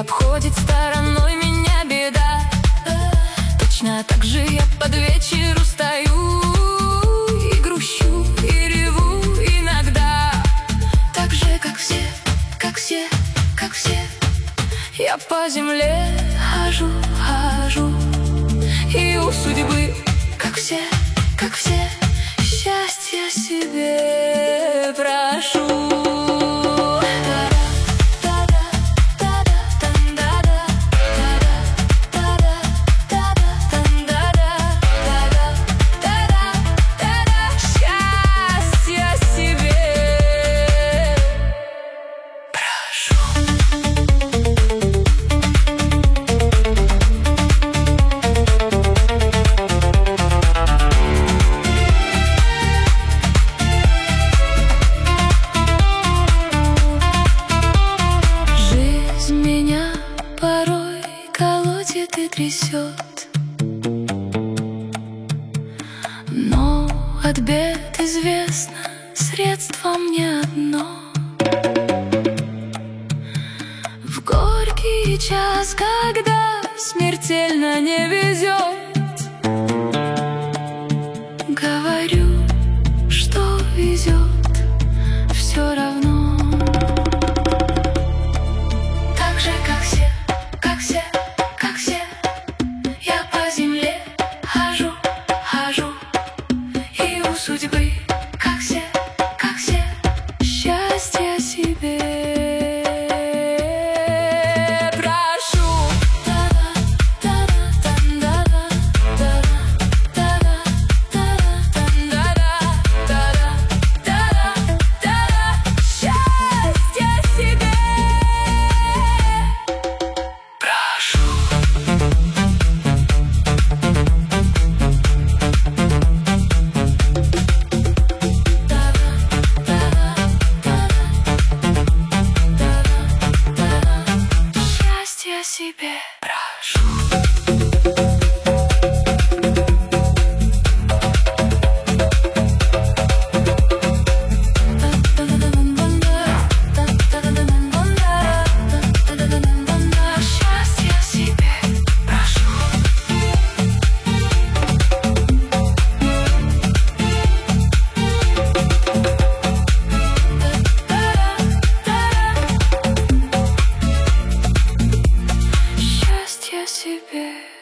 обходит стороной меня беда. Точно так же я под вечер устаю и грущу, и реву иногда. Так же, как все, как все, как все. Я по земле хожу, хожу, и у судьбы, как все, счастья себе прошу. И трясет, но от бед известно средство мне одно. В горький час, когда смертельно не везет, говорю, что везет все равно. Так же, как все, как все, как все. Я по земле хожу, хожу, и у судьбы, как все, счастья себе прошу. Счастья себе прошу. Я себе прошу. Счастья себе прошу. Счастья себе.